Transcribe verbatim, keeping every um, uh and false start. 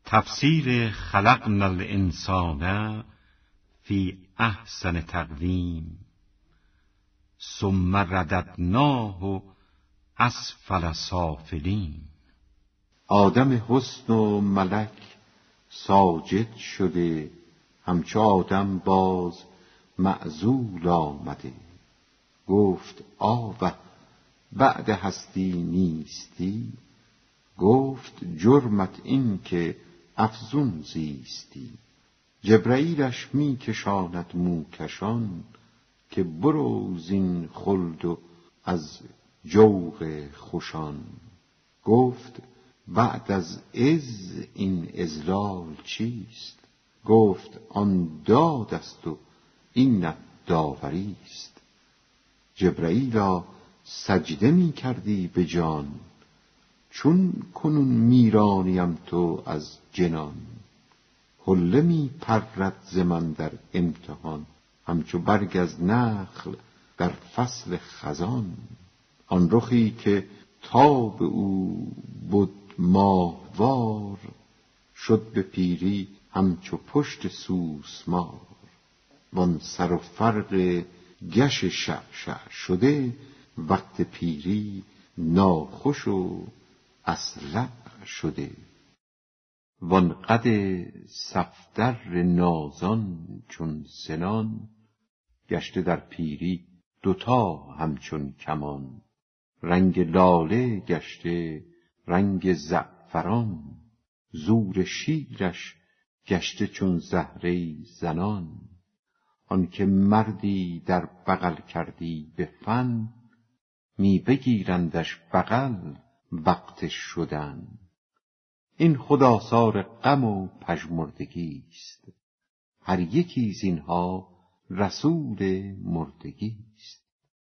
تفسیر خلقنا الانسان فی احسن تقویم ثم رددناه اسفل سافلین. آدم حسن و ملک ساجد شده، همچو آدم باز معزول آمده. گفت آوه بعد هستی نیستی، گفت جرمت این که افزون زیستی. جبرئیلش می کشاند موکشان، که برو زین خلد و از جوق خوشان. گفت بعد از عز این اذلال چیست؟ گفت آن داد است و اینت داوری است. جبرئیلا سجده می کردی به جان، چون کنون میرانیم تو از جنان. حله می پرد ز من در امتحان، همچو برگ از نخل در فصل خزان. آن رخی که تاب او بد ماهوار، شد به پیری همچو پشت سوسمار. وان سر و فرق گش شعشع شده، وقت پیری ناخوش و اصلع شده. وان قد صفدر نازان چون سنان، گشته در پیری دوتا همچون کمان. رنگ لاله گشته رنگ زعفران، زور شیرش گشته چون زهره زنان. آنکه مردی در بغل کردی به فن، می بگیرندش بغل وقت شدن. این خود آثار غم و پژمردگی است، هر یکی زینها رسول مردگی است.